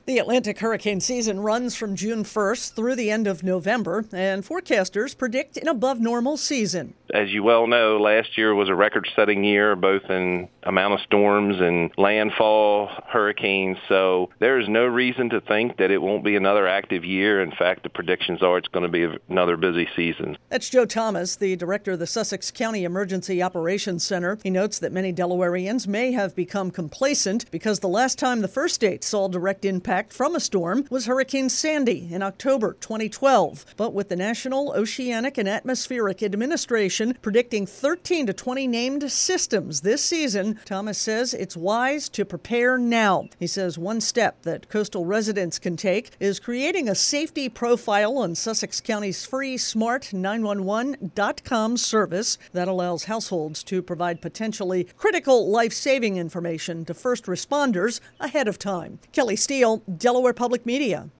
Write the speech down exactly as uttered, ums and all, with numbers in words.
The Atlantic hurricane season runs from June first through the end of November, and forecasters predict an above-normal season. As you well know, last year was a record-setting year, both in amount of storms and landfall hurricanes, so there's no reason to think that it won't be another active year. In fact, the predictions are it's going to be another busy season. That's Joe Thomas, the director of the Sussex County Emergency Operations Center. He notes that many Delawareans may have become complacent because the last time the first state saw direct impact from a storm was Hurricane Sandy in October twenty twelve. But with the National Oceanic and Atmospheric Administration predicting thirteen to twenty named systems this season, Thomas says it's wise to prepare now. He says one step that coastal residents can take is creating a safety profile on Sussex County's free smart nine one one dot com service that allows households to provide potentially critical life-saving information to first responders ahead of time. Kelly Steele, Delaware Public Media.